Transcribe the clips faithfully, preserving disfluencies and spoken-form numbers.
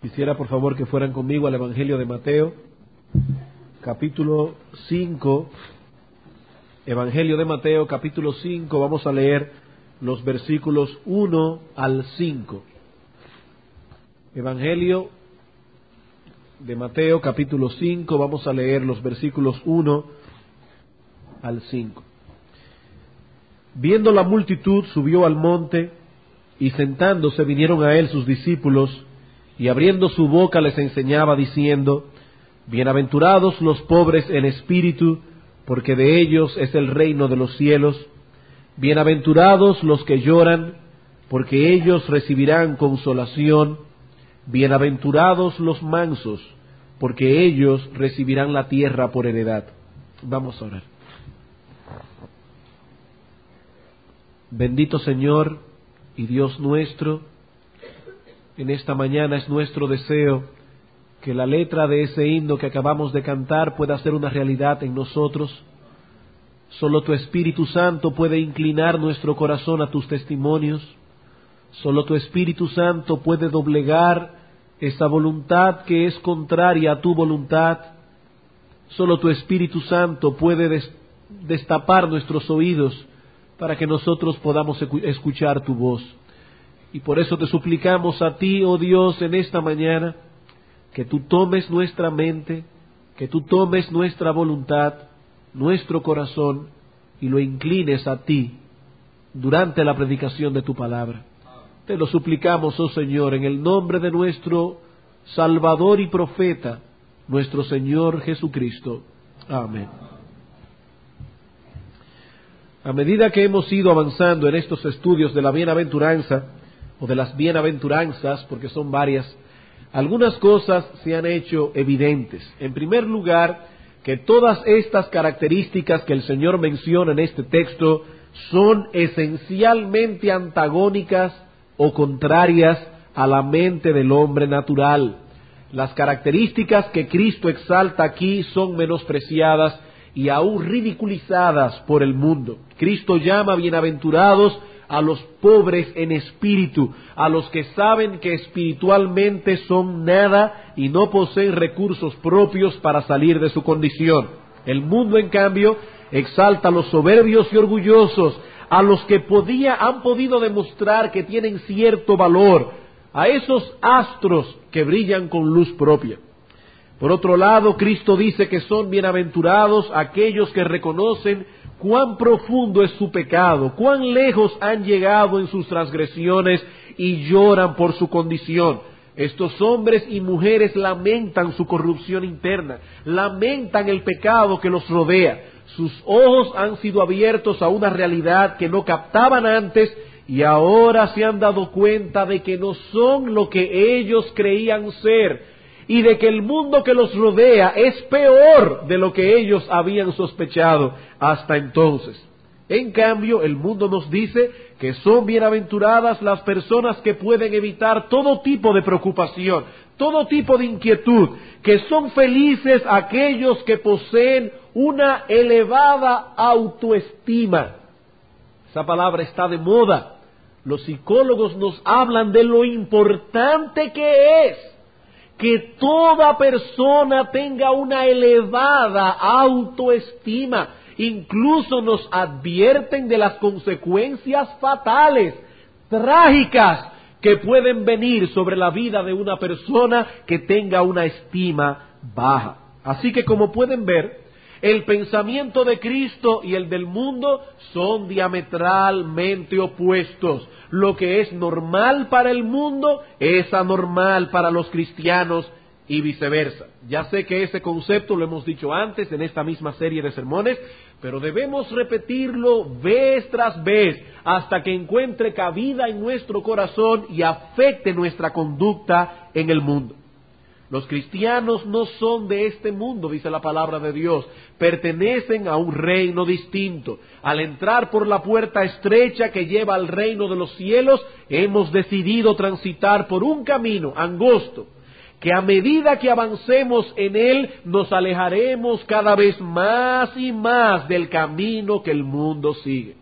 Quisiera por favor que fueran conmigo al Evangelio de Mateo, capítulo cinco. Evangelio de Mateo, capítulo cinco, vamos a leer los versículos uno al cinco. Evangelio de Mateo, capítulo cinco, vamos a leer los versículos uno al cinco. Viendo la multitud, subió al monte, y sentándose vinieron a él sus discípulos, y abriendo su boca les enseñaba diciendo: Bienaventurados los pobres en espíritu, porque de ellos es el reino de los cielos. Bienaventurados los que lloran, porque ellos recibirán consolación. Bienaventurados los mansos, porque ellos recibirán la tierra por heredad. Vamos a orar. Bendito Señor y Dios nuestro, en esta mañana es nuestro deseo que la letra de ese himno que acabamos de cantar pueda ser una realidad en nosotros. Solo tu Espíritu Santo puede inclinar nuestro corazón a tus testimonios. Solo tu Espíritu Santo puede doblegar esa voluntad que es contraria a tu voluntad. Solo tu Espíritu Santo puede des- destapar nuestros oídos para que nosotros podamos escuchar tu voz. Y por eso te suplicamos a ti, oh Dios, en esta mañana, que tú tomes nuestra mente, que tú tomes nuestra voluntad, nuestro corazón, y lo inclines a ti durante la predicación de tu palabra. Te lo suplicamos, oh Señor, en el nombre de nuestro Salvador y Profeta, nuestro Señor Jesucristo. Amén. A medida que hemos ido avanzando en estos estudios de la bienaventuranza, o de las bienaventuranzas, porque son varias, algunas cosas se han hecho evidentes. En primer lugar, que todas estas características que el Señor menciona en este texto son esencialmente antagónicas o contrarias a la mente del hombre natural. Las características que Cristo exalta aquí son menospreciadas y aún ridiculizadas por el mundo. Cristo llama bienaventurados a los pobres en espíritu, a los que saben que espiritualmente son nada y no poseen recursos propios para salir de su condición. El mundo, en cambio, exalta a los soberbios y orgullosos, a los que podía, han podido demostrar que tienen cierto valor, a esos astros que brillan con luz propia. Por otro lado, Cristo dice que son bienaventurados aquellos que reconocen cuán profundo es su pecado, cuán lejos han llegado en sus transgresiones y lloran por su condición. Estos hombres y mujeres lamentan su corrupción interna, lamentan el pecado que los rodea. Sus ojos han sido abiertos a una realidad que no captaban antes y ahora se han dado cuenta de que no son lo que ellos creían ser, y de que el mundo que los rodea es peor de lo que ellos habían sospechado hasta entonces. En cambio, el mundo nos dice que son bienaventuradas las personas que pueden evitar todo tipo de preocupación, todo tipo de inquietud, que son felices aquellos que poseen una elevada autoestima. Esa palabra está de moda. Los psicólogos nos hablan de lo importante que es que toda persona tenga una elevada autoestima. Incluso nos advierten de las consecuencias fatales, trágicas, que pueden venir sobre la vida de una persona que tenga una estima baja. Así que, como pueden ver, el pensamiento de Cristo y el del mundo son diametralmente opuestos. Lo que es normal para el mundo es anormal para los cristianos y viceversa. Ya sé que ese concepto lo hemos dicho antes en esta misma serie de sermones, pero debemos repetirlo vez tras vez hasta que encuentre cabida en nuestro corazón y afecte nuestra conducta en el mundo. Los cristianos no son de este mundo, dice la palabra de Dios, pertenecen a un reino distinto. Al entrar por la puerta estrecha que lleva al reino de los cielos, hemos decidido transitar por un camino angosto, que a medida que avancemos en él, nos alejaremos cada vez más y más del camino que el mundo sigue.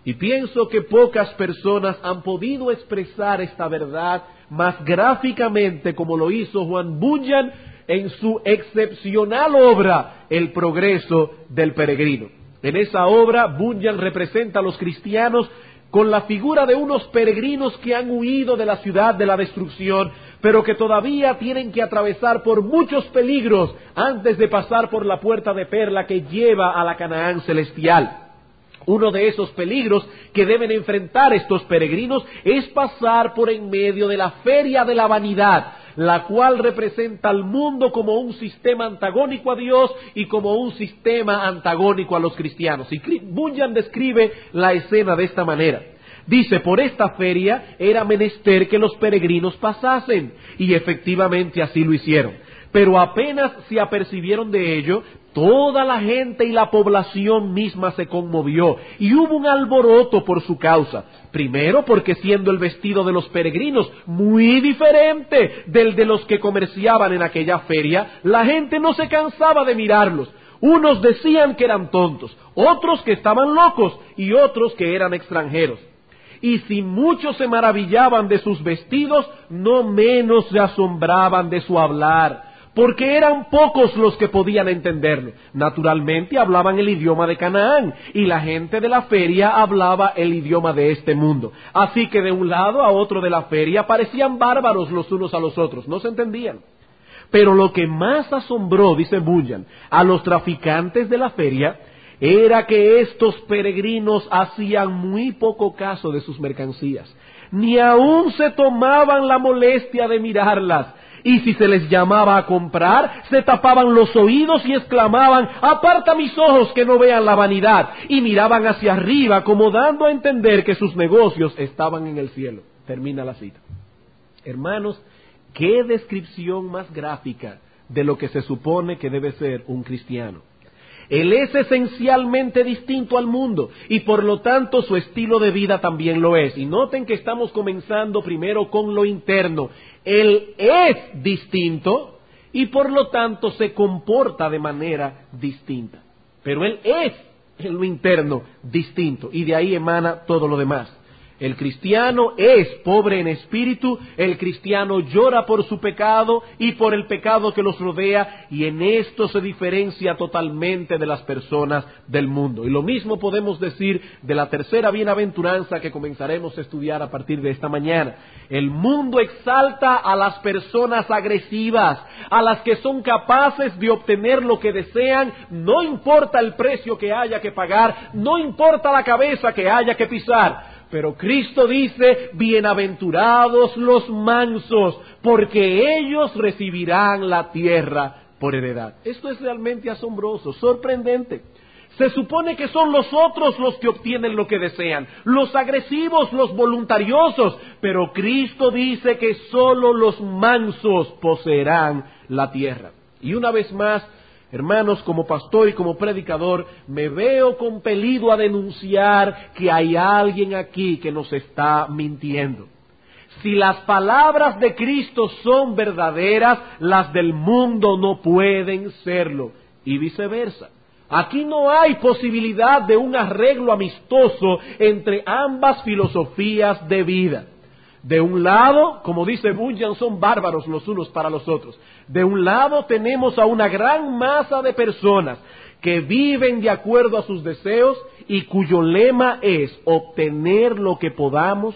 Y pienso que pocas personas han podido expresar esta verdad más gráficamente como lo hizo Juan Bunyan en su excepcional obra El progreso del peregrino. En esa obra, Bunyan representa a los cristianos con la figura de unos peregrinos que han huido de la ciudad de la destrucción, pero que todavía tienen que atravesar por muchos peligros antes de pasar por la puerta de perla que lleva a la Canaán celestial. Uno de esos peligros que deben enfrentar estos peregrinos es pasar por en medio de la feria de la vanidad, la cual representa al mundo como un sistema antagónico a Dios y como un sistema antagónico a los cristianos. Y Bunyan describe la escena de esta manera. Dice, por esta feria era menester que los peregrinos pasasen, y efectivamente así lo hicieron. Pero apenas se apercibieron de ello, toda la gente y la población misma se conmovió, y hubo un alboroto por su causa. Primero, porque siendo el vestido de los peregrinos muy diferente del de los que comerciaban en aquella feria, la gente no se cansaba de mirarlos. Unos decían que eran tontos, otros que estaban locos, y otros que eran extranjeros. Y si muchos se maravillaban de sus vestidos, no menos se asombraban de su hablar, porque eran pocos los que podían entenderlo. Naturalmente hablaban el idioma de Canaán, y la gente de la feria hablaba el idioma de este mundo. Así que de un lado a otro de la feria parecían bárbaros los unos a los otros, no se entendían. Pero lo que más asombró, dice Bunyan, a los traficantes de la feria, era que estos peregrinos hacían muy poco caso de sus mercancías, ni aún se tomaban la molestia de mirarlas, y si se les llamaba a comprar, se tapaban los oídos y exclamaban, aparta mis ojos que no vean la vanidad, y miraban hacia arriba como dando a entender que sus negocios estaban en el cielo. Termina la cita. Hermanos, qué descripción más gráfica de lo que se supone que debe ser un cristiano. Él es esencialmente distinto al mundo y por lo tanto su estilo de vida también lo es. Y noten que estamos comenzando primero con lo interno. Él es distinto y por lo tanto se comporta de manera distinta. Pero él es en lo interno distinto y de ahí emana todo lo demás. El cristiano es pobre en espíritu, el cristiano llora por su pecado y por el pecado que los rodea, y en esto se diferencia totalmente de las personas del mundo. Y lo mismo podemos decir de la tercera bienaventuranza que comenzaremos a estudiar a partir de esta mañana. El mundo exalta a las personas agresivas, a las que son capaces de obtener lo que desean, no importa el precio que haya que pagar, no importa la cabeza que haya que pisar. Pero Cristo dice, bienaventurados los mansos, porque ellos recibirán la tierra por heredad. Esto es realmente asombroso, sorprendente. Se supone que son los otros los que obtienen lo que desean, los agresivos, los voluntariosos, pero Cristo dice que solo los mansos poseerán la tierra. Y una vez más, hermanos, como pastor y como predicador, me veo compelido a denunciar que hay alguien aquí que nos está mintiendo. Si las palabras de Cristo son verdaderas, las del mundo no pueden serlo, y viceversa. Aquí no hay posibilidad de un arreglo amistoso entre ambas filosofías de vida. De un lado, como dice Bunyan, son bárbaros los unos para los otros. De un lado tenemos a una gran masa de personas que viven de acuerdo a sus deseos y cuyo lema es obtener lo que podamos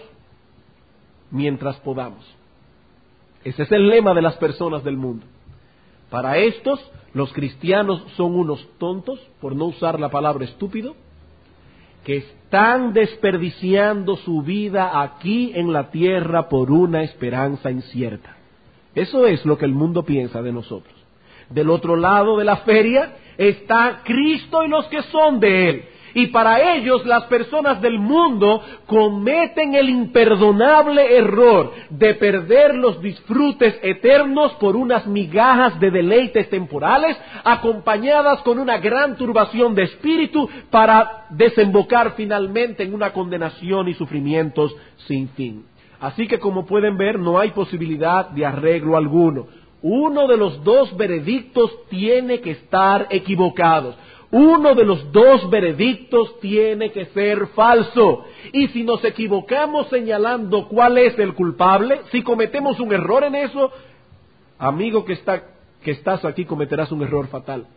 mientras podamos. Ese es el lema de las personas del mundo. Para estos, los cristianos son unos tontos, por no usar la palabra estúpido, que están desperdiciando su vida aquí en la tierra por una esperanza incierta. Eso es lo que el mundo piensa de nosotros. Del otro lado de la feria está Cristo y los que son de Él. Y para ellos las personas del mundo cometen el imperdonable error de perder los disfrutes eternos por unas migajas de deleites temporales, acompañadas con una gran turbación de espíritu para desembocar finalmente en una condenación y sufrimientos sin fin. Así que, como pueden ver, no hay posibilidad de arreglo alguno. Uno de los dos veredictos tiene que estar equivocado. Uno de los dos veredictos tiene que ser falso. Y si nos equivocamos señalando cuál es el culpable, si cometemos un error en eso, amigo que está, que estás aquí, cometerás un error fatal.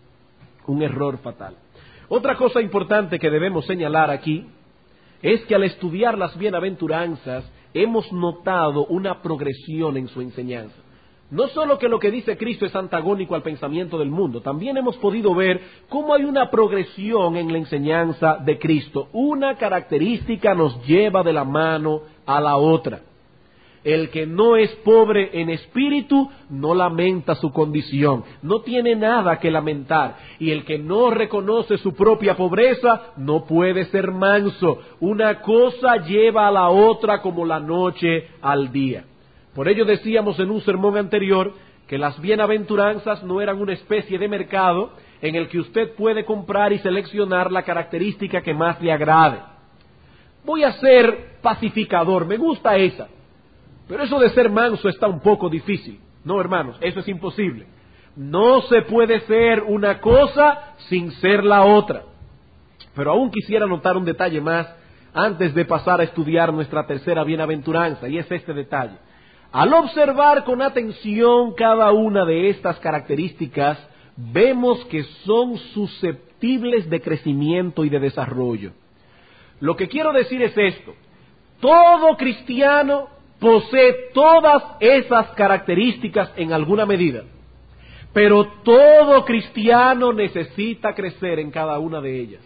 Un error fatal. Otra cosa importante que debemos señalar aquí es que al estudiar las bienaventuranzas hemos notado una progresión en su enseñanza. No solo que lo que dice Cristo es antagónico al pensamiento del mundo, también hemos podido ver cómo hay una progresión en la enseñanza de Cristo. Una característica nos lleva de la mano a la otra. El que no es pobre en espíritu no lamenta su condición, no tiene nada que lamentar. Y el que no reconoce su propia pobreza no puede ser manso. Una cosa lleva a la otra como la noche al día. Por ello decíamos en un sermón anterior que las bienaventuranzas no eran una especie de mercado en el que usted puede comprar y seleccionar la característica que más le agrade. Voy a ser pacificador, me gusta esa. Pero eso de ser manso está un poco difícil. No, hermanos, eso es imposible. No se puede ser una cosa sin ser la otra. Pero aún quisiera notar un detalle más antes de pasar a estudiar nuestra tercera bienaventuranza, y es este detalle. Al observar con atención cada una de estas características, vemos que son susceptibles de crecimiento y de desarrollo. Lo que quiero decir es esto: todo cristiano posee todas esas características en alguna medida, pero todo cristiano necesita crecer en cada una de ellas.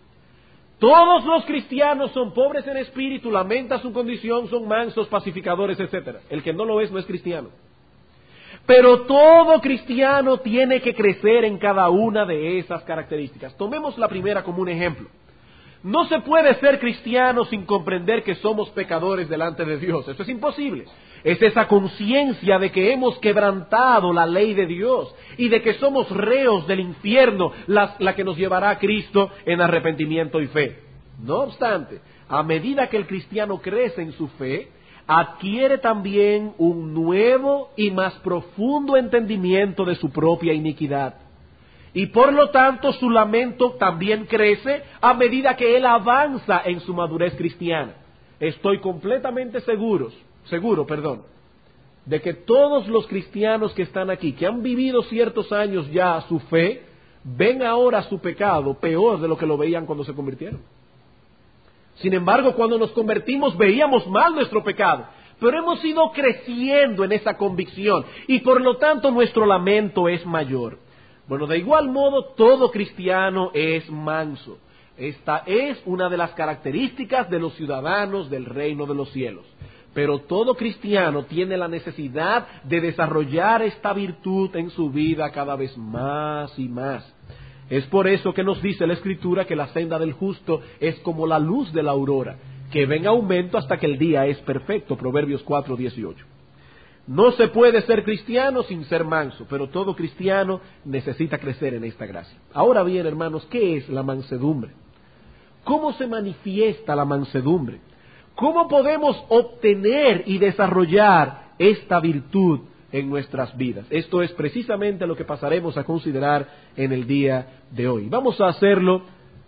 Todos los cristianos son pobres en espíritu, lamentan su condición, son mansos, pacificadores, etcétera. El que no lo es no es cristiano. Pero todo cristiano tiene que crecer en cada una de esas características. Tomemos la primera como un ejemplo. No se puede ser cristiano sin comprender que somos pecadores delante de Dios. Eso es imposible. Es esa conciencia de que hemos quebrantado la ley de Dios y de que somos reos del infierno, la, la que nos llevará a Cristo en arrepentimiento y fe. No obstante, a medida que el cristiano crece en su fe, adquiere también un nuevo y más profundo entendimiento de su propia iniquidad. Y por lo tanto su lamento también crece a medida que él avanza en su madurez cristiana. Estoy completamente seguro, seguro, perdón, de que todos los cristianos que están aquí, que han vivido ciertos años ya su fe, ven ahora su pecado peor de lo que lo veían cuando se convirtieron. Sin embargo, cuando nos convertimos veíamos mal nuestro pecado, pero hemos ido creciendo en esa convicción y por lo tanto nuestro lamento es mayor. Bueno, de igual modo, todo cristiano es manso. Esta es una de las características de los ciudadanos del reino de los cielos. Pero todo cristiano tiene la necesidad de desarrollar esta virtud en su vida cada vez más y más. Es por eso que nos dice la Escritura que la senda del justo es como la luz de la aurora, que va en aumento hasta que el día es perfecto. Proverbios cuatro dieciocho. No se puede ser cristiano sin ser manso, pero todo cristiano necesita crecer en esta gracia. Ahora bien, hermanos, ¿qué es la mansedumbre? ¿Cómo se manifiesta la mansedumbre? ¿Cómo podemos obtener y desarrollar esta virtud en nuestras vidas? Esto es precisamente lo que pasaremos a considerar en el día de hoy. Vamos a hacerlo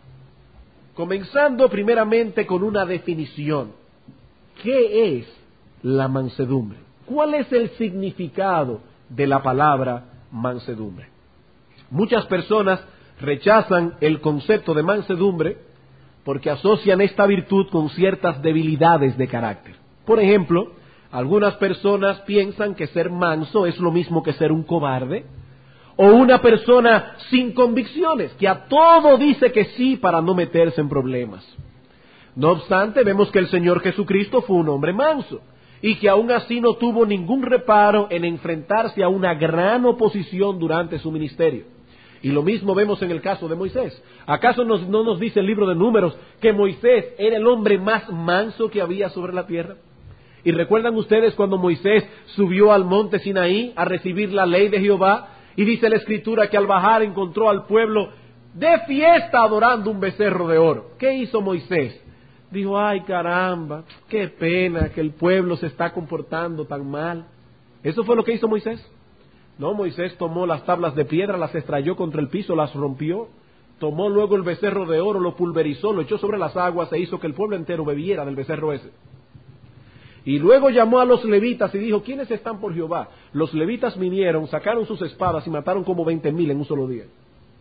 comenzando primeramente con una definición. ¿Qué es la mansedumbre? ¿Cuál es el significado de la palabra mansedumbre? Muchas personas rechazan el concepto de mansedumbre porque asocian esta virtud con ciertas debilidades de carácter. Por ejemplo, algunas personas piensan que ser manso es lo mismo que ser un cobarde, o una persona sin convicciones, que a todo dice que sí para no meterse en problemas. No obstante, vemos que el Señor Jesucristo fue un hombre manso, y que aún así no tuvo ningún reparo en enfrentarse a una gran oposición durante su ministerio. Y lo mismo vemos en el caso de Moisés. ¿Acaso nos, no nos dice el libro de Números que Moisés era el hombre más manso que había sobre la tierra? ¿Y recuerdan ustedes cuando Moisés subió al monte Sinaí a recibir la ley de Jehová? Y dice la Escritura que al bajar encontró al pueblo de fiesta adorando un becerro de oro. ¿Qué hizo Moisés? Dijo, ay caramba, qué pena que el pueblo se está comportando tan mal. ¿Eso fue lo que hizo Moisés? No, Moisés tomó las tablas de piedra, las estrelló contra el piso, las rompió Tomó luego el becerro de oro, lo pulverizó, lo echó sobre las aguas e hizo que el pueblo entero bebiera del becerro ese. Y luego llamó a los levitas y dijo, ¿quiénes están por Jehová? Los levitas vinieron, sacaron sus espadas y mataron como veinte mil en un solo día.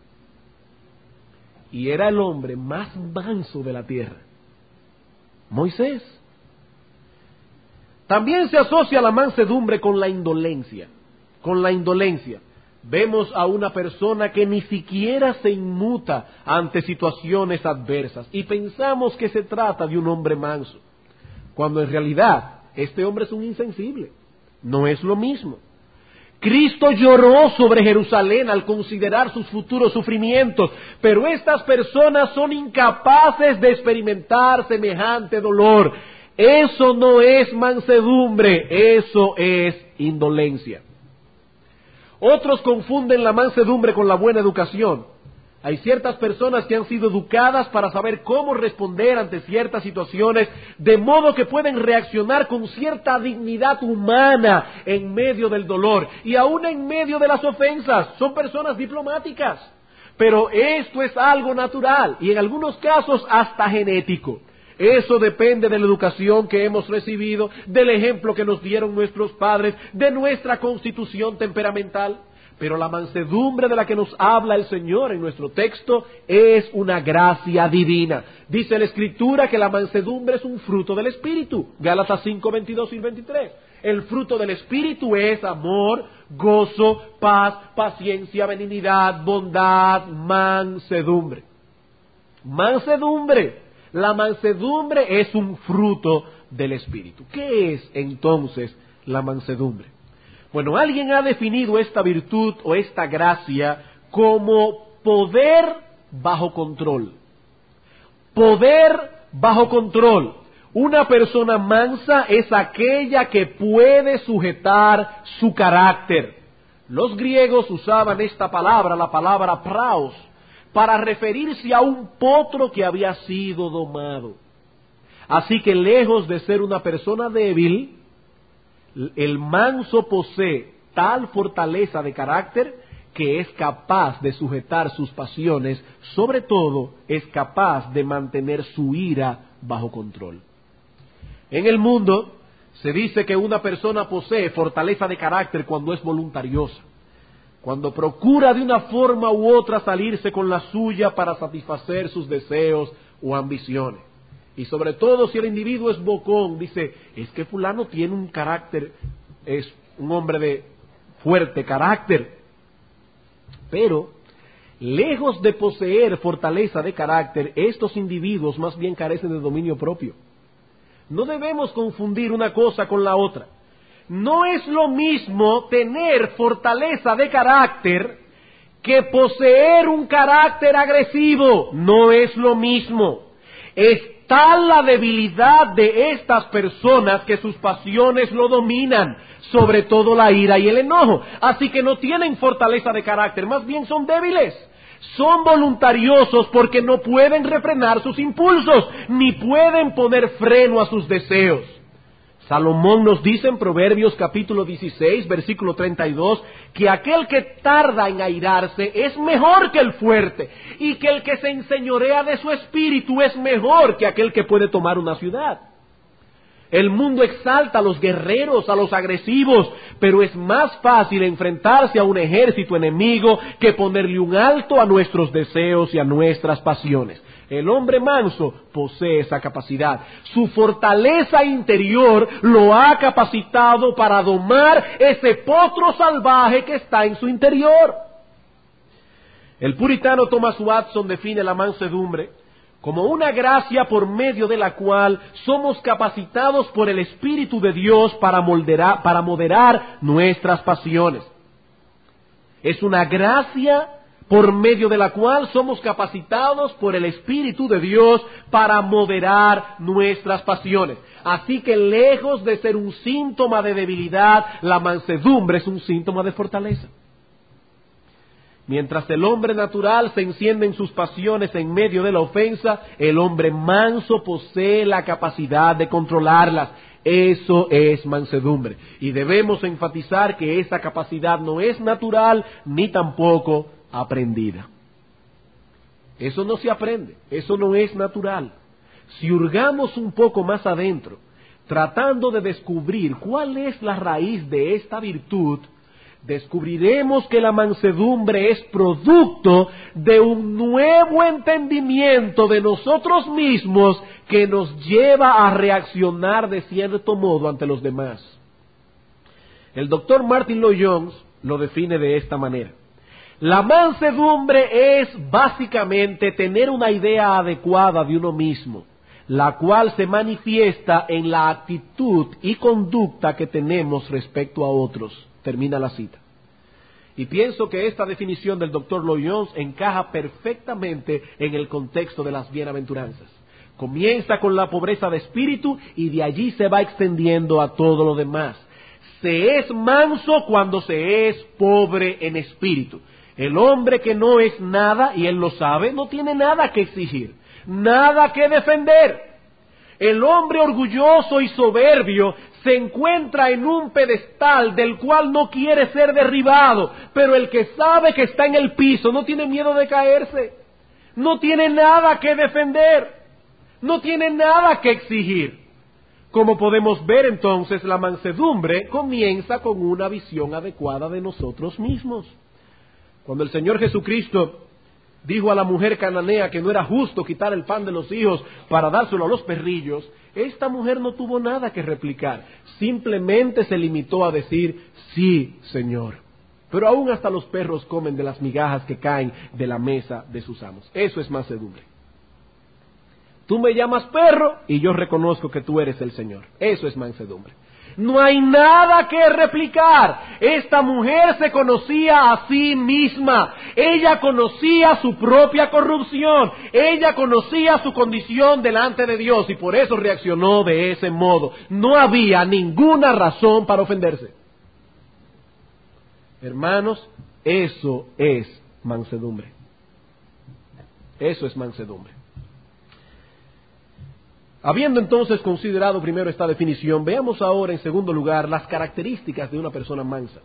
Y era el hombre más manso de la tierra, Moisés. También se asocia la mansedumbre con la indolencia, con la indolencia. Vemos a una persona que ni siquiera se inmuta ante situaciones adversas y pensamos que se trata de un hombre manso, cuando en realidad este hombre es un insensible. No es lo mismo. Cristo lloró sobre Jerusalén al considerar sus futuros sufrimientos, pero estas personas son incapaces de experimentar semejante dolor. Eso no es mansedumbre, eso es indolencia. Otros confunden la mansedumbre con la buena educación. Hay ciertas personas que han sido educadas para saber cómo responder ante ciertas situaciones, de modo que pueden reaccionar con cierta dignidad humana en medio del dolor y aún en medio de las ofensas. Son personas diplomáticas, pero esto es algo natural y en algunos casos hasta genético. Eso depende de la educación que hemos recibido, del ejemplo que nos dieron nuestros padres, de nuestra constitución temperamental. Pero la mansedumbre de la que nos habla el Señor en nuestro texto es una gracia divina. Dice la Escritura que la mansedumbre es un fruto del Espíritu. Gálatas cinco, veintidós y veintitrés. El fruto del Espíritu es amor, gozo, paz, paciencia, benignidad, bondad, mansedumbre. Mansedumbre. La mansedumbre es un fruto del Espíritu. ¿Qué es entonces la mansedumbre? Bueno, alguien ha definido esta virtud o esta gracia como poder bajo control. Poder bajo control. Una persona mansa es aquella que puede sujetar su carácter. Los griegos usaban esta palabra, la palabra praos, para referirse a un potro que había sido domado. Así que lejos de ser una persona débil, el manso posee tal fortaleza de carácter que es capaz de sujetar sus pasiones, sobre todo es capaz de mantener su ira bajo control. En el mundo se dice que una persona posee fortaleza de carácter cuando es voluntariosa, cuando procura de una forma u otra salirse con la suya para satisfacer sus deseos o ambiciones. Y sobre todo si el individuo es bocón, dice, es que fulano tiene un carácter, es un hombre de fuerte carácter. Pero, lejos de poseer fortaleza de carácter, estos individuos más bien carecen de dominio propio. No debemos confundir una cosa con la otra. No es lo mismo tener fortaleza de carácter que poseer un carácter agresivo. No es lo mismo. Es tal la debilidad de estas personas que sus pasiones lo dominan, sobre todo la ira y el enojo. Así que no tienen fortaleza de carácter, más bien son débiles. Son voluntariosos porque no pueden refrenar sus impulsos, ni pueden poner freno a sus deseos. Salomón nos dice en Proverbios capítulo dieciséis, versículo treinta y dos, que aquel que tarda en airarse es mejor que el fuerte, y que el que se enseñorea de su espíritu es mejor que aquel que puede tomar una ciudad. El mundo exalta a los guerreros, a los agresivos, pero es más fácil enfrentarse a un ejército enemigo que ponerle un alto a nuestros deseos y a nuestras pasiones. El hombre manso posee esa capacidad. Su fortaleza interior lo ha capacitado para domar ese potro salvaje que está en su interior. El puritano Thomas Watson define la mansedumbre como una gracia por medio de la cual somos capacitados por el Espíritu de Dios para moderar, para moderar nuestras pasiones. Es una gracia por medio de la cual somos capacitados por el Espíritu de Dios para moderar nuestras pasiones. Así que lejos de ser un síntoma de debilidad, la mansedumbre es un síntoma de fortaleza. Mientras el hombre natural se enciende en sus pasiones en medio de la ofensa, el hombre manso posee la capacidad de controlarlas. Eso es mansedumbre. Y debemos enfatizar que esa capacidad no es natural ni tampoco aprendida. Eso no se aprende, eso no es natural. Si hurgamos un poco más adentro, tratando de descubrir cuál es la raíz de esta virtud, descubriremos que la mansedumbre es producto de un nuevo entendimiento de nosotros mismos que nos lleva a reaccionar de cierto modo ante los demás. El doctor Martin Lloyd-Jones lo define de esta manera: la mansedumbre es básicamente tener una idea adecuada de uno mismo, la cual se manifiesta en la actitud y conducta que tenemos respecto a otros. Termina la cita. Y pienso que esta definición del doctor Lloyd-Jones encaja perfectamente en el contexto de las bienaventuranzas. Comienza con la pobreza de espíritu y de allí se va extendiendo a todo lo demás. Se es manso cuando se es pobre en espíritu. El hombre que no es nada, y él lo sabe, no tiene nada que exigir, nada que defender. El hombre orgulloso y soberbio se encuentra en un pedestal del cual no quiere ser derribado, pero el que sabe que está en el piso no tiene miedo de caerse, no tiene nada que defender, no tiene nada que exigir. Como podemos ver entonces, la mansedumbre comienza con una visión adecuada de nosotros mismos. Cuando el Señor Jesucristo dijo a la mujer cananea que no era justo quitar el pan de los hijos para dárselo a los perrillos, esta mujer no tuvo nada que replicar, simplemente se limitó a decir, sí, Señor. Pero aún hasta los perros comen de las migajas que caen de la mesa de sus amos. Eso es mansedumbre. Tú me llamas perro y yo reconozco que tú eres el Señor. Eso es mansedumbre. No hay nada que replicar. Esta mujer se conocía a sí misma. Ella conocía su propia corrupción. Ella conocía su condición delante de Dios y por eso reaccionó de ese modo. No había ninguna razón para ofenderse. Hermanos, eso es mansedumbre. Eso es mansedumbre. Habiendo entonces considerado primero esta definición, veamos ahora en segundo lugar las características de una persona mansa.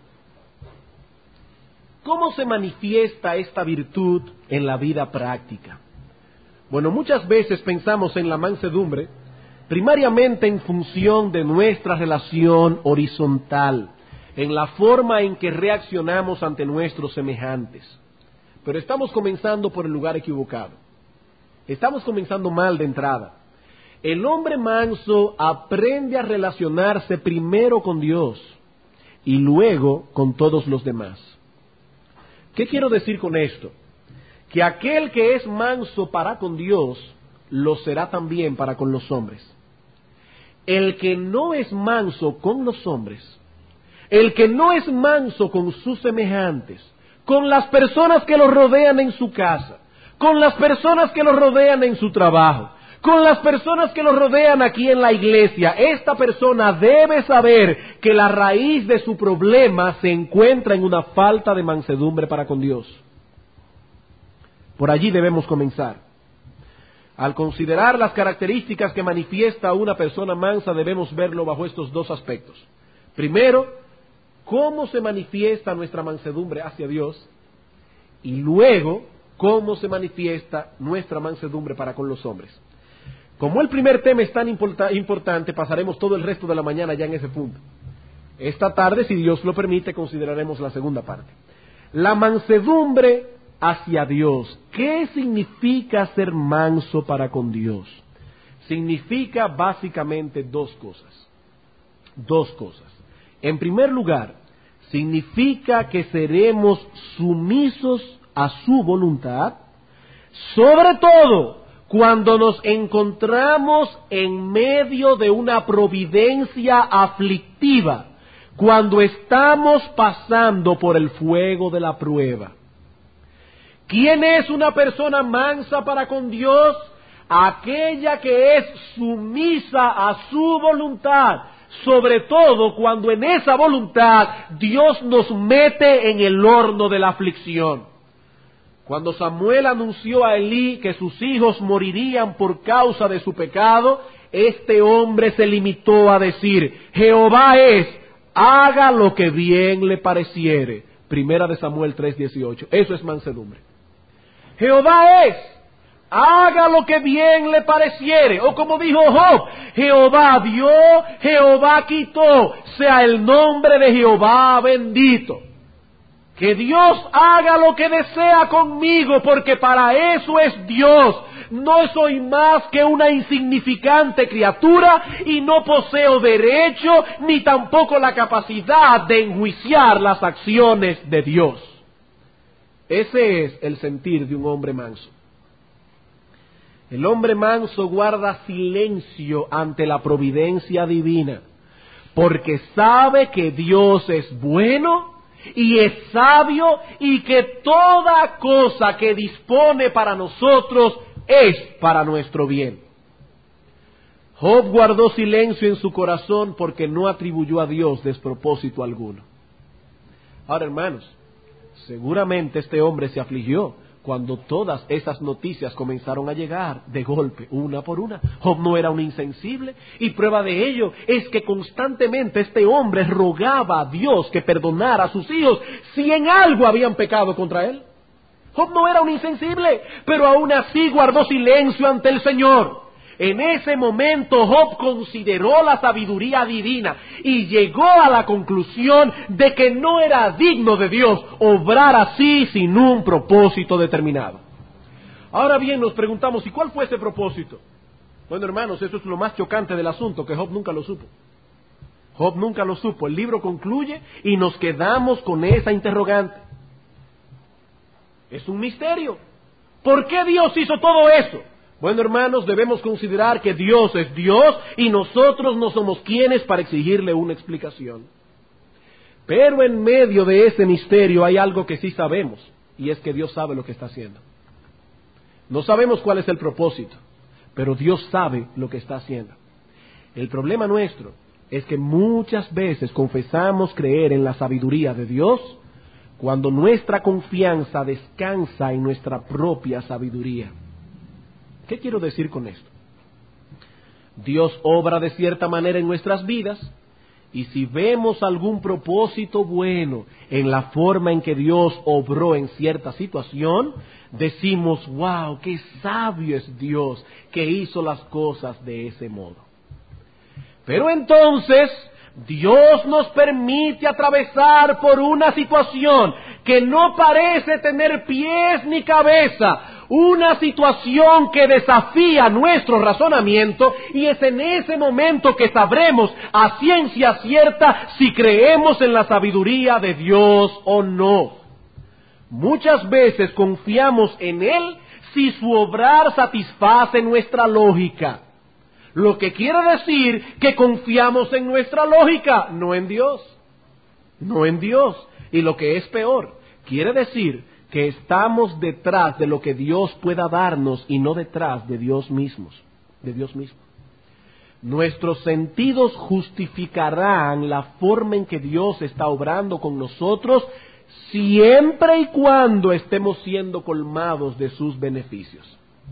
¿Cómo se manifiesta esta virtud en la vida práctica? Bueno, muchas veces pensamos en la mansedumbre primariamente en función de nuestra relación horizontal, en la forma en que reaccionamos ante nuestros semejantes. Pero estamos comenzando por el lugar equivocado. Estamos comenzando mal de entrada. El hombre manso aprende a relacionarse primero con Dios y luego con todos los demás. ¿Qué quiero decir con esto? Que aquel que es manso para con Dios, lo será también para con los hombres. El que no es manso con los hombres, el que no es manso con sus semejantes, con las personas que lo rodean en su casa, con las personas que lo rodean en su trabajo, con las personas que lo rodean aquí en la iglesia, esta persona debe saber que la raíz de su problema se encuentra en una falta de mansedumbre para con Dios. Por allí debemos comenzar. Al considerar las características que manifiesta una persona mansa, debemos verlo bajo estos dos aspectos. Primero, cómo se manifiesta nuestra mansedumbre hacia Dios, y luego, cómo se manifiesta nuestra mansedumbre para con los hombres. Como el primer tema es tan importa, importante, pasaremos todo el resto de la mañana ya en ese punto. Esta tarde, si Dios lo permite, consideraremos la segunda parte. La mansedumbre hacia Dios. ¿Qué significa ser manso para con Dios? Significa básicamente dos cosas. Dos cosas. En primer lugar, significa que seremos sumisos a su voluntad, sobre todo cuando nos encontramos en medio de una providencia aflictiva, cuando estamos pasando por el fuego de la prueba. ¿Quién es una persona mansa para con Dios? Aquella que es sumisa a su voluntad, sobre todo cuando en esa voluntad Dios nos mete en el horno de la aflicción. Cuando Samuel anunció a Elí que sus hijos morirían por causa de su pecado, este hombre se limitó a decir, Jehová es, haga lo que bien le pareciere. Primera de Samuel tres dieciocho. Eso es mansedumbre. Jehová es, haga lo que bien le pareciere. O como dijo Job, Jehová dio, Jehová quitó, sea el nombre de Jehová bendito. Que Dios haga lo que desea conmigo, porque para eso es Dios. No soy más que una insignificante criatura y no poseo derecho ni tampoco la capacidad de enjuiciar las acciones de Dios. Ese es el sentir de un hombre manso. El hombre manso guarda silencio ante la providencia divina, porque sabe que Dios es bueno y es sabio y que toda cosa que dispone para nosotros es para nuestro bien. Job guardó silencio en su corazón porque no atribuyó a Dios despropósito alguno. Ahora, hermanos, seguramente este hombre se afligió cuando todas esas noticias comenzaron a llegar de golpe, una por una. Job no era un insensible, y prueba de ello es que constantemente este hombre rogaba a Dios que perdonara a sus hijos si en algo habían pecado contra él. Job no era un insensible, pero aún así guardó silencio ante el Señor. En ese momento Job consideró la sabiduría divina y llegó a la conclusión de que no era digno de Dios obrar así sin un propósito determinado. Ahora bien, nos preguntamos, ¿y cuál fue ese propósito? Bueno, hermanos, eso es lo más chocante del asunto, que Job nunca lo supo. Job nunca lo supo. El libro concluye y nos quedamos con esa interrogante. Es un misterio. ¿Por qué Dios hizo todo eso? Bueno, hermanos, debemos considerar que Dios es Dios y nosotros no somos quienes para exigirle una explicación. Pero en medio de ese misterio hay algo que sí sabemos, y es que Dios sabe lo que está haciendo. No sabemos cuál es el propósito, pero Dios sabe lo que está haciendo. El problema nuestro es que muchas veces confesamos creer en la sabiduría de Dios cuando nuestra confianza descansa en nuestra propia sabiduría. ¿Qué quiero decir con esto? Dios obra de cierta manera en nuestras vidas, y si vemos algún propósito bueno en la forma en que Dios obró en cierta situación, decimos, wow, qué sabio es Dios que hizo las cosas de ese modo. Pero entonces Dios nos permite atravesar por una situación que no parece tener pies ni cabeza, una situación que desafía nuestro razonamiento, y es en ese momento que sabremos a ciencia cierta si creemos en la sabiduría de Dios o no. Muchas veces confiamos en Él si su obrar satisface nuestra lógica. Lo que quiere decir que confiamos en nuestra lógica, no en Dios. No en Dios. Y lo que es peor, quiere decir que estamos detrás de lo que Dios pueda darnos y no detrás de Dios mismos, de Dios mismo. Nuestros sentidos justificarán la forma en que Dios está obrando con nosotros siempre y cuando estemos siendo colmados de sus beneficios.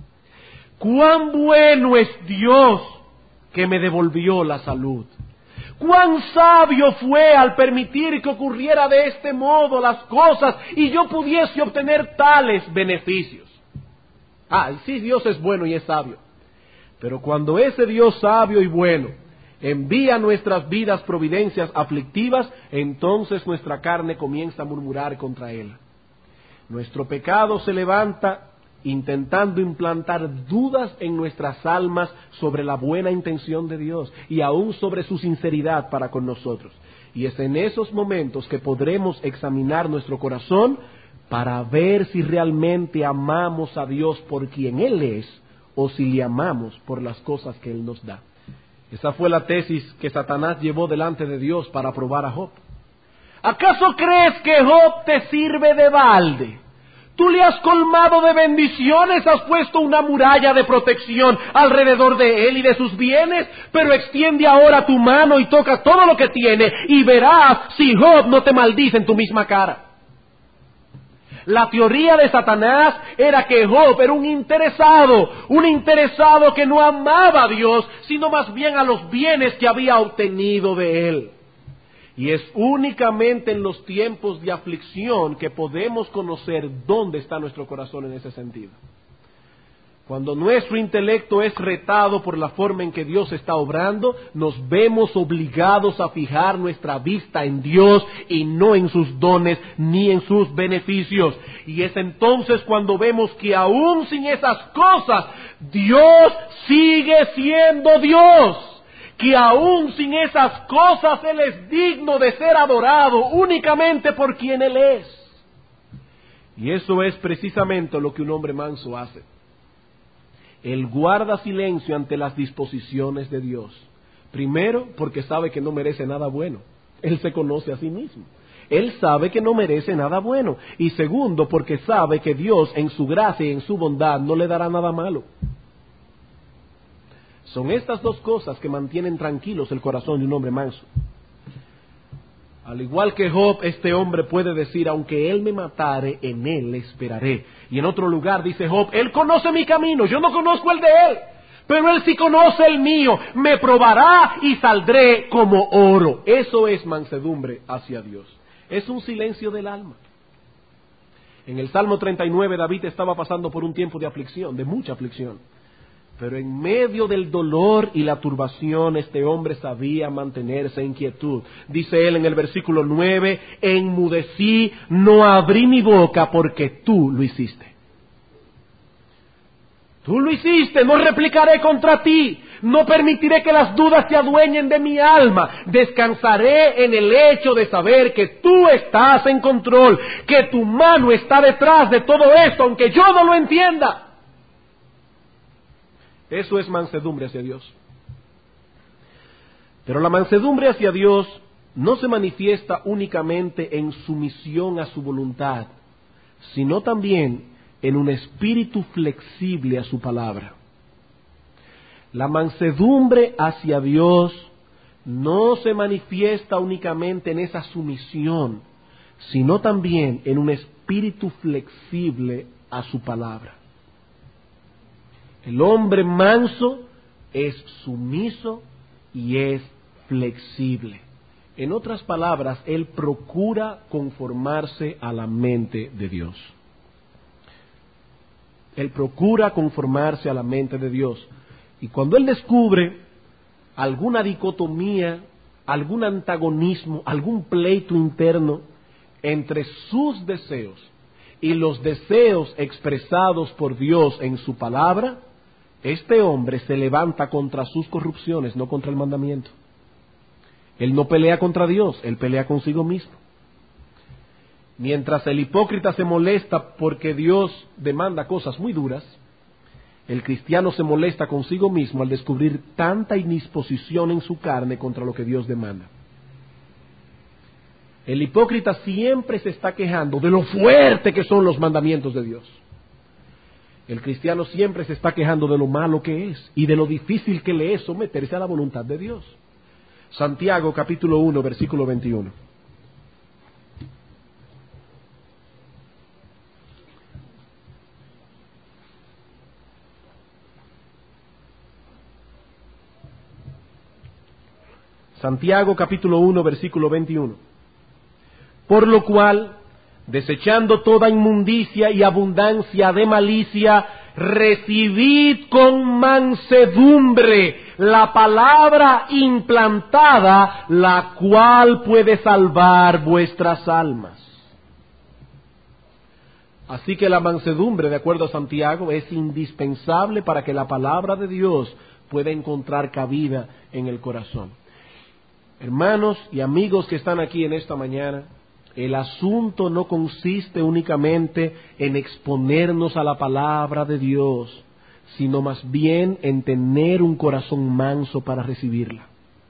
¡Cuán bueno es Dios que me devolvió la salud! ¡Cuán sabio fue al permitir que ocurriera de este modo las cosas y yo pudiese obtener tales beneficios! Ah, sí, Dios es bueno y es sabio. Pero cuando ese Dios sabio y bueno envía a nuestras vidas providencias aflictivas, entonces nuestra carne comienza a murmurar contra Él. Nuestro pecado se levanta intentando implantar dudas en nuestras almas sobre la buena intención de Dios y aún sobre su sinceridad para con nosotros. Y es en esos momentos que podremos examinar nuestro corazón para ver si realmente amamos a Dios por quien Él es o si le amamos por las cosas que Él nos da. Esa fue la tesis que Satanás llevó delante de Dios para probar a Job. ¿Acaso crees que Job te sirve de balde? Tú le has colmado de bendiciones, has puesto una muralla de protección alrededor de él y de sus bienes, pero extiende ahora tu mano y toca todo lo que tiene y verás si Job no te maldice en tu misma cara. La teoría de Satanás era que Job era un interesado, un interesado que no amaba a Dios, sino más bien a los bienes que había obtenido de él. Y es únicamente en los tiempos de aflicción que podemos conocer dónde está nuestro corazón en ese sentido. Cuando nuestro intelecto es retado por la forma en que Dios está obrando, nos vemos obligados a fijar nuestra vista en Dios y no en sus dones ni en sus beneficios. Y es entonces cuando vemos que aún sin esas cosas, Dios sigue siendo Dios. Que aún sin esas cosas Él es digno de ser adorado únicamente por quien Él es. Y eso es precisamente lo que un hombre manso hace. Él guarda silencio ante las disposiciones de Dios. Primero, porque sabe que no merece nada bueno. Él se conoce a sí mismo. Él sabe que no merece nada bueno. Y segundo, porque sabe que Dios en su gracia y en su bondad no le dará nada malo. Son estas dos cosas que mantienen tranquilos el corazón de un hombre manso. Al igual que Job, este hombre puede decir, aunque él me matare, en él esperaré. Y en otro lugar dice Job, él conoce mi camino, yo no conozco el de él, pero él sí conoce el mío, me probará y saldré como oro. Eso es mansedumbre hacia Dios. Es un silencio del alma. En el Salmo treinta y nueve, David estaba pasando por un tiempo de aflicción, de mucha aflicción. Pero en medio del dolor y la turbación, este hombre sabía mantenerse en quietud. Dice él en el versículo nueve, enmudecí, no abrí mi boca porque tú lo hiciste. Tú lo hiciste, no replicaré contra ti. No permitiré que las dudas se adueñen de mi alma. Descansaré en el hecho de saber que tú estás en control, que tu mano está detrás de todo esto, aunque yo no lo entienda. Eso es mansedumbre hacia Dios. Pero la mansedumbre hacia Dios no se manifiesta únicamente en sumisión a su voluntad, sino también en un espíritu flexible a su palabra. La mansedumbre hacia Dios no se manifiesta únicamente en esa sumisión, sino también en un espíritu flexible a su palabra. El hombre manso es sumiso y es flexible. En otras palabras, él procura conformarse a la mente de Dios. Él procura conformarse a la mente de Dios. Y cuando él descubre alguna dicotomía, algún antagonismo, algún pleito interno entre sus deseos y los deseos expresados por Dios en su palabra, este hombre se levanta contra sus corrupciones, no contra el mandamiento. Él no pelea contra Dios, él pelea consigo mismo. Mientras el hipócrita se molesta porque Dios demanda cosas muy duras, el cristiano se molesta consigo mismo al descubrir tanta indisposición en su carne contra lo que Dios demanda. El hipócrita siempre se está quejando de lo fuerte que son los mandamientos de Dios. El cristiano siempre se está quejando de lo malo que es y de lo difícil que le es someterse a la voluntad de Dios. Santiago capítulo uno, versículo veintiuno. Santiago capítulo uno, versículo veintiuno. Por lo cual, desechando toda inmundicia y abundancia de malicia, recibid con mansedumbre la palabra implantada, la cual puede salvar vuestras almas. Así que la mansedumbre, de acuerdo a Santiago, es indispensable para que la palabra de Dios pueda encontrar cabida en el corazón. Hermanos y amigos que están aquí en esta mañana, el asunto no consiste únicamente en exponernos a la palabra de Dios, sino más bien en tener un corazón manso para recibirla.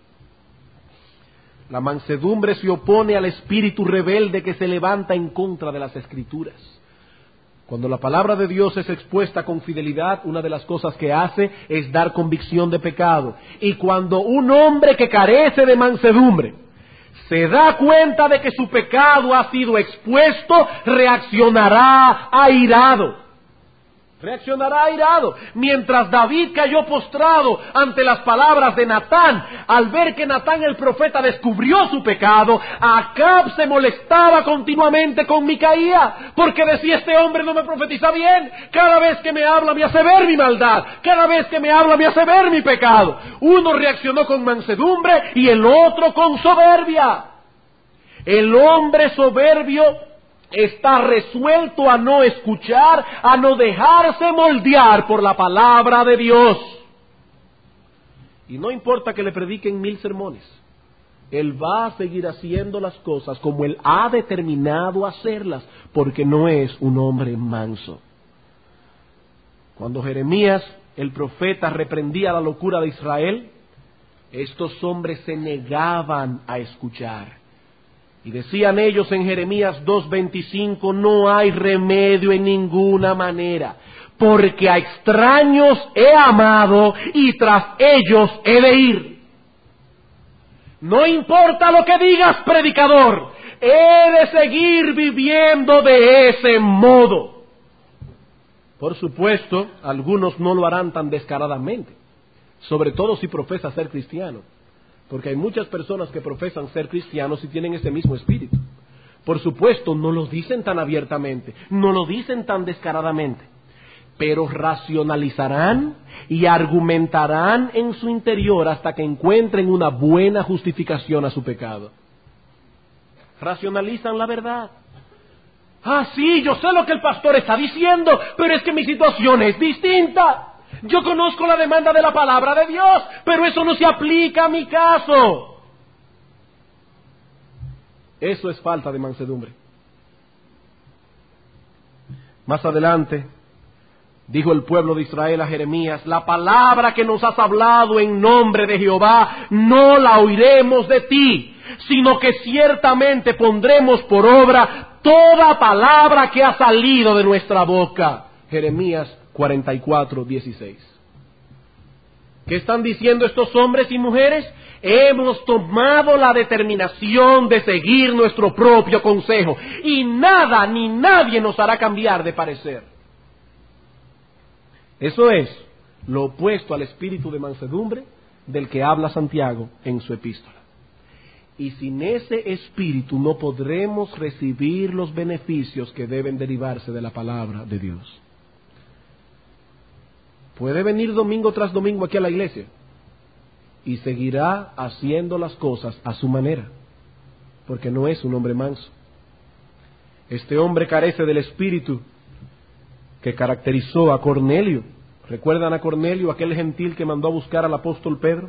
La mansedumbre se opone al espíritu rebelde que se levanta en contra de las Escrituras. Cuando la palabra de Dios es expuesta con fidelidad, una de las cosas que hace es dar convicción de pecado. Y cuando un hombre que carece de mansedumbre se da cuenta de que su pecado ha sido expuesto, reaccionará airado. Reaccionará airado. Mientras David cayó postrado ante las palabras de Natán, al ver que Natán el profeta descubrió su pecado, Acab se molestaba continuamente con Micaía, porque decía: este hombre no me profetiza bien, cada vez que me habla me hace ver mi maldad, cada vez que me habla me hace ver mi pecado. Uno reaccionó con mansedumbre y el otro con soberbia. El hombre soberbio está resuelto a no escuchar, a no dejarse moldear por la palabra de Dios. Y no importa que le prediquen mil sermones, él va a seguir haciendo las cosas como él ha determinado hacerlas, porque no es un hombre manso. Cuando Jeremías, el profeta, reprendía la locura de Israel, estos hombres se negaban a escuchar. Y decían ellos en Jeremías dos veinticinco: no hay remedio en ninguna manera, porque a extraños he amado y tras ellos he de ir. No importa lo que digas, predicador, he de seguir viviendo de ese modo. Por supuesto, algunos no lo harán tan descaradamente, sobre todo si profesa ser cristiano. Porque hay muchas personas que profesan ser cristianos y tienen ese mismo espíritu. Por supuesto, no lo dicen tan abiertamente, no lo dicen tan descaradamente, pero racionalizarán y argumentarán en su interior hasta que encuentren una buena justificación a su pecado. Racionalizan la verdad. Ah, sí, yo sé lo que el pastor está diciendo, pero es que mi situación es distinta. Yo conozco la demanda de la palabra de Dios, pero eso no se aplica a mi caso. Eso es falta de mansedumbre. Más adelante, dijo el pueblo de Israel a Jeremías: la palabra que nos has hablado en nombre de Jehová, no la oiremos de ti, sino que ciertamente pondremos por obra toda palabra que ha salido de nuestra boca. Jeremías cuarenta y cuatro, dieciséis. ¿Qué están diciendo estos hombres y mujeres? Hemos tomado la determinación de seguir nuestro propio consejo y nada ni nadie nos hará cambiar de parecer. Eso es lo opuesto al espíritu de mansedumbre del que habla Santiago en su epístola. Y sin ese espíritu no podremos recibir los beneficios que deben derivarse de la palabra de Dios. Puede venir domingo tras domingo aquí a la iglesia y seguirá haciendo las cosas a su manera, porque no es un hombre manso. Este hombre carece del espíritu que caracterizó a Cornelio. ¿Recuerdan a Cornelio, aquel gentil que mandó a buscar al apóstol Pedro?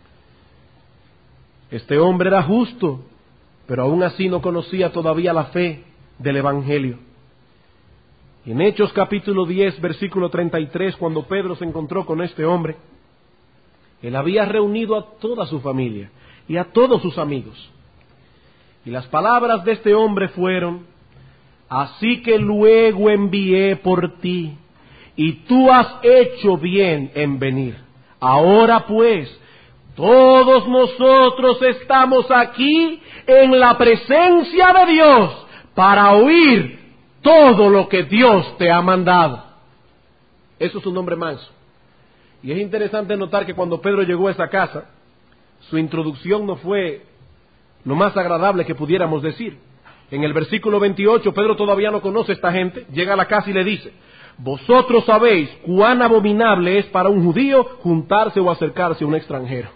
Este hombre era justo, pero aún así no conocía todavía la fe del evangelio. Y en Hechos capítulo diez, versículo treinta y tres, cuando Pedro se encontró con este hombre, él había reunido a toda su familia y a todos sus amigos. Y las palabras de este hombre fueron: así que luego envié por ti, y tú has hecho bien en venir. Ahora pues, todos nosotros estamos aquí en la presencia de Dios para oír todo lo que Dios te ha mandado. Eso es un hombre manso. Y es interesante notar que cuando Pedro llegó a esa casa, su introducción no fue lo más agradable que pudiéramos decir. En el versículo veintiocho, Pedro todavía no conoce a esta gente, llega a la casa y le dice: vosotros sabéis cuán abominable es para un judío juntarse o acercarse a un extranjero.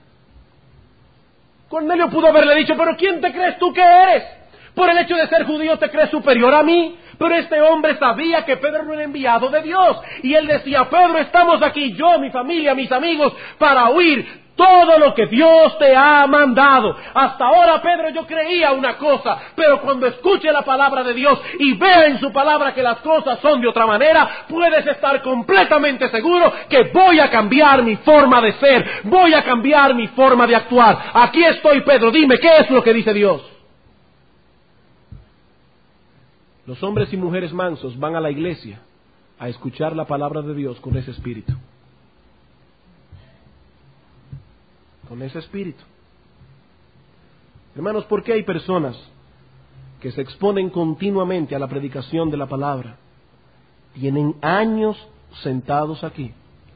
Cornelio pudo haberle dicho: pero ¿quién te crees tú que eres? Por el hecho de ser judío te crees superior a mí. Pero este hombre sabía que Pedro no era enviado de Dios. Y él decía: Pedro, estamos aquí, yo, mi familia, mis amigos, para oír todo lo que Dios te ha mandado. Hasta ahora, Pedro, yo creía una cosa, pero cuando escuche la palabra de Dios y vea en su palabra que las cosas son de otra manera, puedes estar completamente seguro que voy a cambiar mi forma de ser, voy a cambiar mi forma de actuar. Aquí estoy, Pedro, dime, ¿qué es lo que dice Dios? Los hombres y mujeres mansos van a la iglesia a escuchar la palabra de Dios con ese espíritu. Con ese espíritu. Hermanos, ¿por qué hay personas que se exponen continuamente a la predicación de la palabra? Tienen años sentados aquí,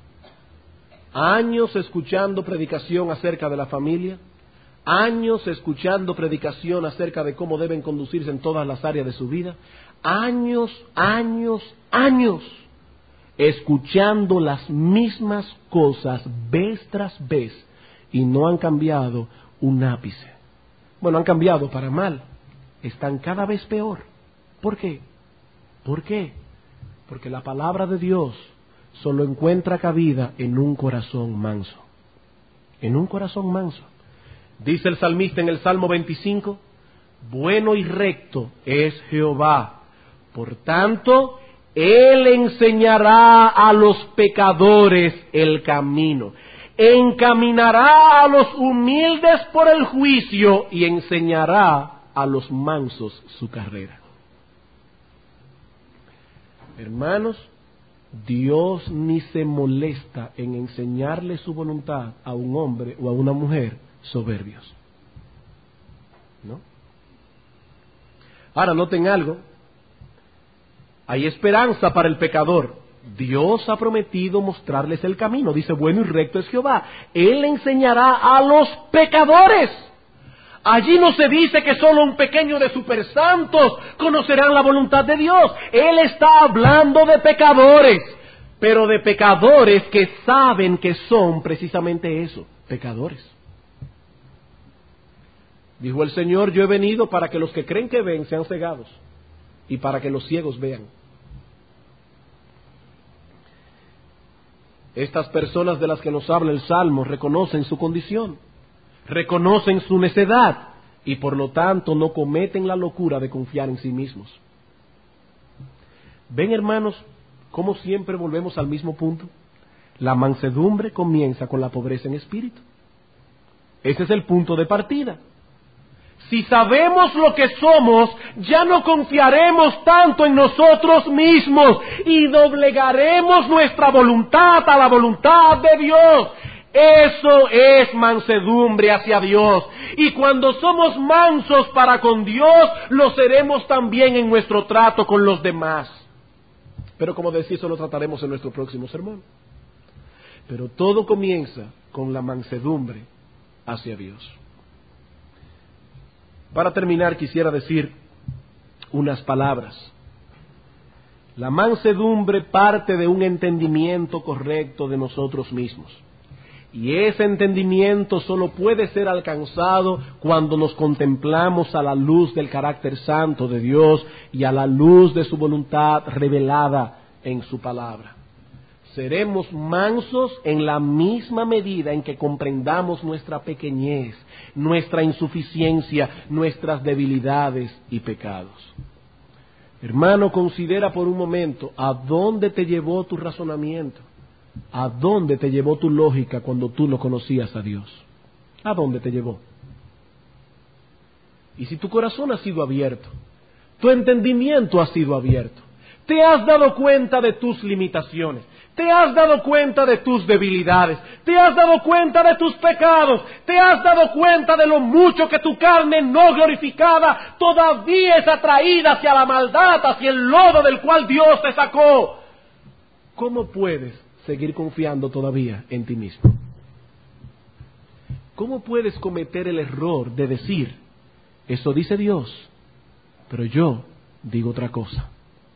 años escuchando predicación acerca de la familia, años escuchando predicación acerca de cómo deben conducirse en todas las áreas de su vida, años, años, años, escuchando las mismas cosas vez tras vez y no han cambiado un ápice. Bueno, han cambiado para mal, están cada vez peor. ¿Por qué? ¿Por qué? Porque la palabra de Dios solo encuentra cabida en un corazón manso. En un corazón manso. Dice el salmista en el Salmo veinticinco, bueno y recto es Jehová, por tanto, Él enseñará a los pecadores el camino, encaminará a los humildes por el juicio y enseñará a los mansos su carrera. Hermanos, Dios ni se molesta en enseñarle su voluntad a un hombre o a una mujer soberbios, ¿no? Ahora noten algo, hay esperanza para el pecador. Dios ha prometido mostrarles el camino, dice bueno y recto es Jehová, Él enseñará a los pecadores. Allí no se dice que solo un pequeño de supersantos conocerán la voluntad de Dios. Él está hablando de pecadores, pero de pecadores que saben que son precisamente eso, pecadores. Dijo el Señor, yo he venido para que los que creen que ven sean cegados y para que los ciegos vean. Estas personas de las que nos habla el Salmo reconocen su condición, reconocen su necedad y por lo tanto no cometen la locura de confiar en sí mismos. ¿Ven, hermanos, cómo siempre volvemos al mismo punto? La mansedumbre comienza con la pobreza en espíritu. Ese es el punto de partida. Si sabemos lo que somos, ya no confiaremos tanto en nosotros mismos y doblegaremos nuestra voluntad a la voluntad de Dios. Eso es mansedumbre hacia Dios. Y cuando somos mansos para con Dios, lo seremos también en nuestro trato con los demás. Pero como decía, eso lo trataremos en nuestro próximo sermón. Pero todo comienza con la mansedumbre hacia Dios. Para terminar, quisiera decir unas palabras. La mansedumbre parte de un entendimiento correcto de nosotros mismos. Y ese entendimiento solo puede ser alcanzado cuando nos contemplamos a la luz del carácter santo de Dios y a la luz de su voluntad revelada en su palabra. Seremos mansos en la misma medida en que comprendamos nuestra pequeñez, nuestra insuficiencia, nuestras debilidades y pecados. Hermano, considera por un momento a dónde te llevó tu razonamiento, a dónde te llevó tu lógica cuando tú no conocías a Dios. ¿A dónde te llevó? Y si tu corazón ha sido abierto, tu entendimiento ha sido abierto, te has dado cuenta de tus limitaciones, te has dado cuenta de tus debilidades, te has dado cuenta de tus pecados, te has dado cuenta de lo mucho que tu carne no glorificada todavía es atraída hacia la maldad, hacia el lodo del cual Dios te sacó. ¿Cómo puedes seguir confiando todavía en ti mismo? ¿Cómo puedes cometer el error de decir, eso dice Dios, pero yo digo otra cosa?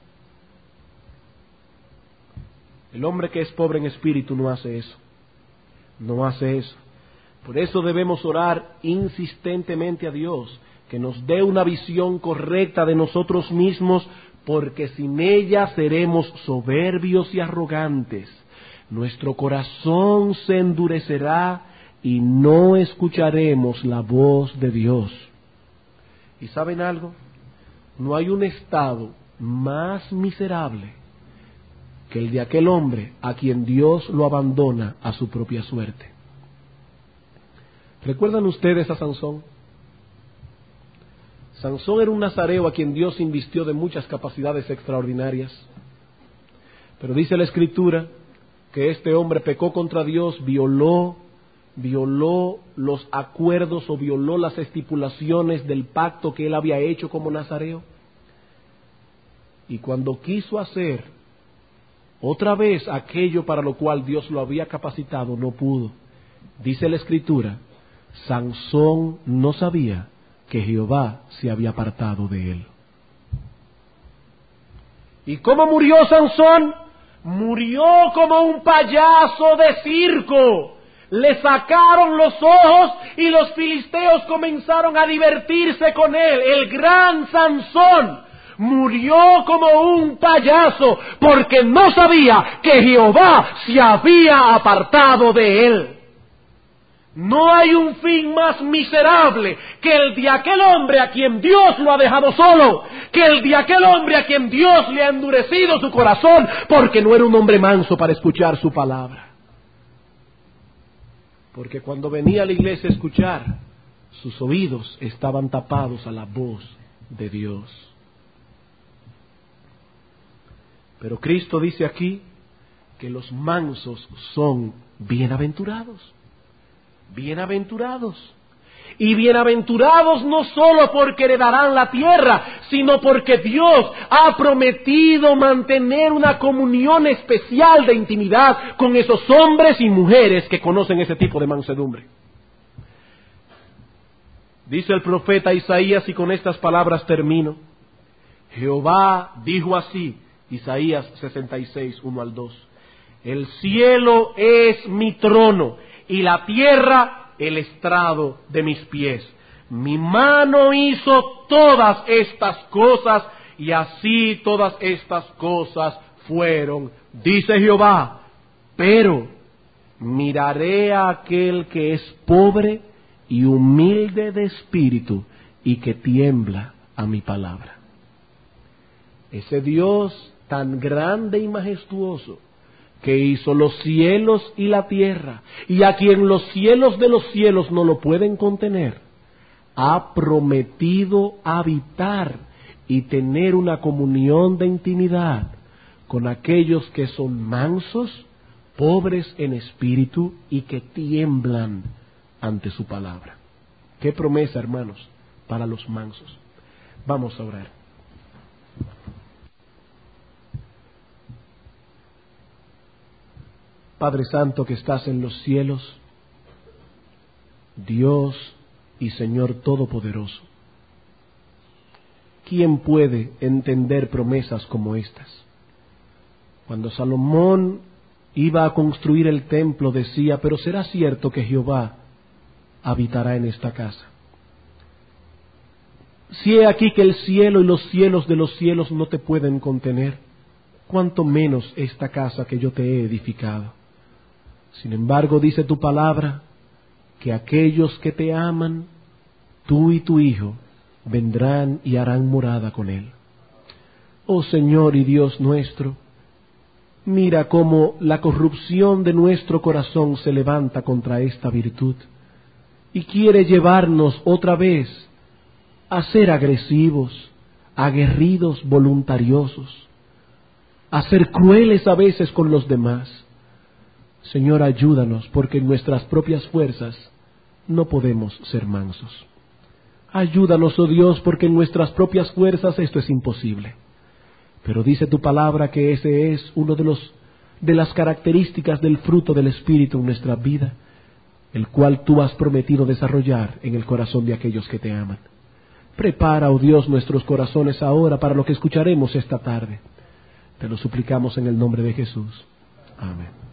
El hombre que es pobre en espíritu no hace eso, no hace eso. Por eso debemos orar insistentemente a Dios, que nos dé una visión correcta de nosotros mismos, porque sin ella seremos soberbios y arrogantes. Nuestro corazón se endurecerá y no escucharemos la voz de Dios. ¿Y saben algo? No hay un estado más miserable que el de aquel hombre a quien Dios lo abandona a su propia suerte. ¿Recuerdan ustedes a Sansón? Sansón era un nazareo a quien Dios invistió de muchas capacidades extraordinarias. Pero dice la Escritura que este hombre pecó contra Dios, violó, violó los acuerdos o violó las estipulaciones del pacto que él había hecho como nazareo. Y cuando quiso hacer Otra vez aquello para lo cual Dios lo había capacitado no pudo. Dice la Escritura, Sansón no sabía que Jehová se había apartado de él. ¿Y cómo murió Sansón? Murió como un payaso de circo. Le sacaron los ojos y los filisteos comenzaron a divertirse con él. El gran Sansón murió como un payaso porque no sabía que Jehová se había apartado de él. No hay un fin más miserable que el de aquel hombre a quien Dios lo ha dejado solo, que el de aquel hombre a quien Dios le ha endurecido su corazón porque no era un hombre manso para escuchar su palabra. Porque cuando venía a la iglesia a escuchar, sus oídos estaban tapados a la voz de Dios. Pero Cristo dice aquí que los mansos son bienaventurados. Bienaventurados. Y bienaventurados no solo porque heredarán la tierra, sino porque Dios ha prometido mantener una comunión especial de intimidad con esos hombres y mujeres que conocen ese tipo de mansedumbre. Dice el profeta Isaías, y con estas palabras termino. Jehová dijo así, Isaías sesenta y seis, uno al dos. El cielo es mi trono y la tierra el estrado de mis pies. Mi mano hizo todas estas cosas y así todas estas cosas fueron, dice Jehová. Pero miraré a aquel que es pobre y humilde de espíritu y que tiembla a mi palabra. Ese Dios tan grande y majestuoso que hizo los cielos y la tierra, y a quien los cielos de los cielos no lo pueden contener, ha prometido habitar y tener una comunión de intimidad con aquellos que son mansos, pobres en espíritu y que tiemblan ante su palabra. Qué promesa, hermanos, para los mansos. Vamos a orar. Padre Santo que estás en los cielos, Dios y Señor Todopoderoso, ¿quién puede entender promesas como estas? Cuando Salomón iba a construir el templo decía, pero será cierto que Jehová habitará en esta casa. Si he aquí que el cielo y los cielos de los cielos no te pueden contener, cuánto menos esta casa que yo te he edificado. Sin embargo, dice tu palabra, que aquellos que te aman, tú y tu Hijo, vendrán y harán morada con Él. Oh Señor y Dios nuestro, mira cómo la corrupción de nuestro corazón se levanta contra esta virtud y quiere llevarnos otra vez a ser agresivos, aguerridos, voluntariosos, a ser crueles a veces con los demás. Señor, ayúdanos, porque en nuestras propias fuerzas no podemos ser mansos. Ayúdanos, oh Dios, porque en nuestras propias fuerzas esto es imposible. Pero dice tu palabra que ese es uno de los de las características del fruto del Espíritu en nuestra vida, el cual tú has prometido desarrollar en el corazón de aquellos que te aman. Prepara, oh Dios, nuestros corazones ahora para lo que escucharemos esta tarde. Te lo suplicamos en el nombre de Jesús. Amén.